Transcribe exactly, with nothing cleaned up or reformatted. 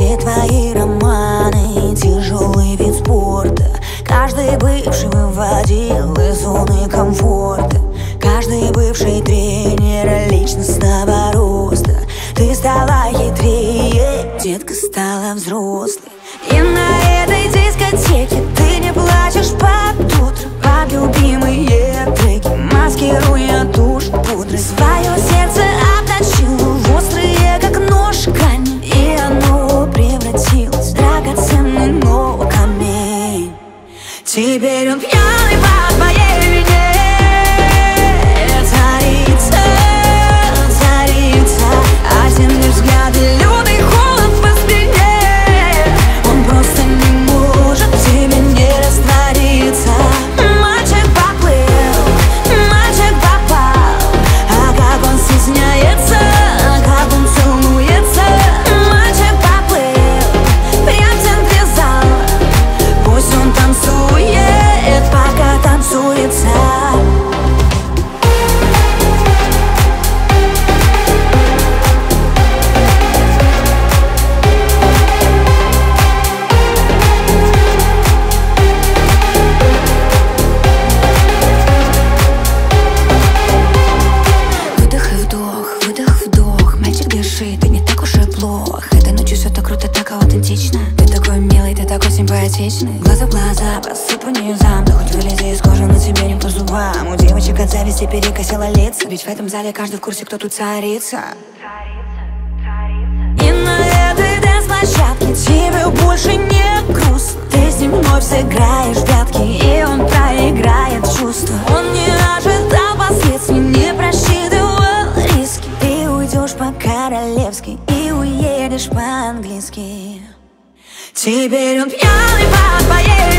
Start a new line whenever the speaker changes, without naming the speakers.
Все твои романы, тяжелый вид спорта. Каждый бывший выводил из зоны комфорта. Каждый бывший тренер личностного роста. Ты стала хитрее, детка стала взрослой. И на этой дискотеке ты не плачешь под утро под любимые треки, маскируя тушь пудрой. Свое сердце обточила в острые, как нож, камень, и оно превратилось в драгоценный, но камень. Теперь он пьяный по твоей вине. Царица, царица, а темные взгляды, лютый холод по спине. Он просто не может в тебе не раствориться. Мальчик поплыл, мальчик попал, а как он стесняется, а как он целуется. Мальчик поплыл, прям в центре зала. Пусть он танцует, пока танцуется. Выдох и вдох, выдох, вдох. Мальчик, дыши, ты не так уж и плох. Этой ночью все так круто, так аутентично. Ты такой милый, ты такой симпатичный. Глаза в глаза, посыпу низам. Да хоть вылези из кожи, на тебе не по зубам. У девочек от зависти перекосило лица. Ведь в этом зале каждый в курсе, кто тут царица. И на этой дэнс-площадке тебе больше не грустно. Ты с ним вновь сыграешь в прятки, и он проиграет чувства. Он не ожидал последствий, не просчитывал риски. Ты уйдешь по-королевски и уедешь по-английски. Теперь он пьяный по твоей